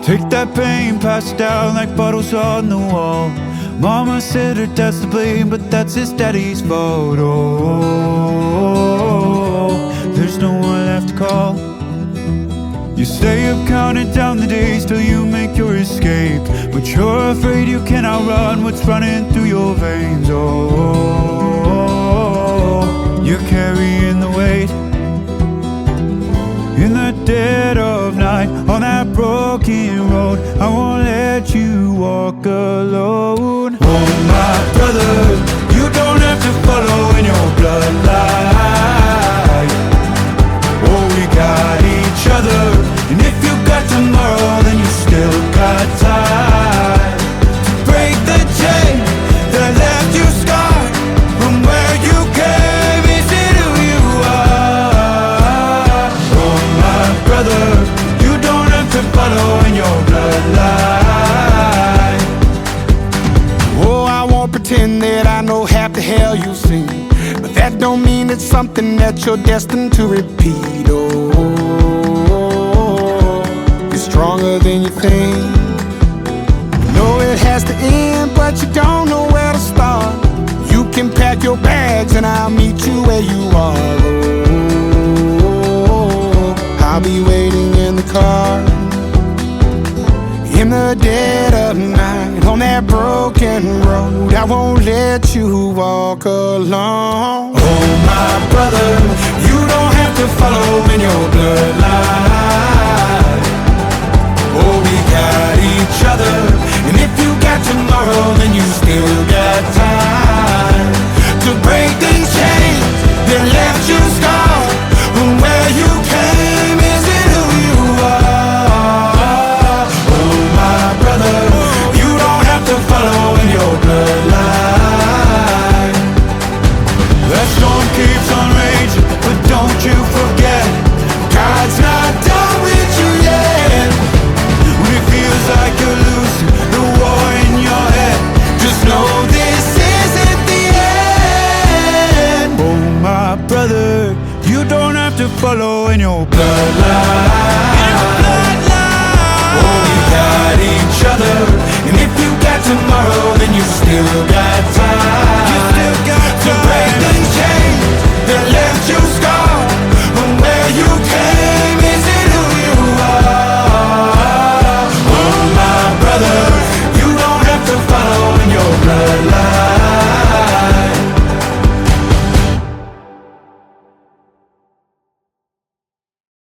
Take that pain, pass it down like bottles on the wall. Mama said her dad's to blame, but that's his daddy's fault. Oh, there's no one left to call. You stay up counting down the days till you make your escape, but you're afraid you cannot run what's running through your veins. Oh, you're carrying the weight. In the dead of night, on that broken road, I won't let you walk alone. Oh my brother, you don't have to follow in your bloodline. Oh, we got each other, and if you got tomorrow, then you still got time to break the chain that left you scarred from where you came. Is it who you are? Oh my brother, you don't have to follow in your bloodline. Oh, I won't pretend that I know half the hell you've seen, but that don't mean it's something that you're destined to repeat. Oh, you're stronger than you think. You know it has to end, but you don't know where to start. You can pack your bags and I'll meet you where you are. Oh, I'll be waiting in the car. In the dead of night, on that broken road, I won't let you walk alone. Oh my brother, you don't have to follow in your bloodline. Oh, we got each other, and if you got tomorrow, then you still got time to break these chains that left you scarred from where you came. Is it who you are? Oh my brother, you don't have to follow in your bloodline. That storm keeps on raging, but don't you forget, God's not done with you yet. When it feels like you're losing the war in your head, just know this isn't the end. Oh my brother, you don't have to follow in your bloodline. Oh, we got each other, and if you got tomorrow, then you still got time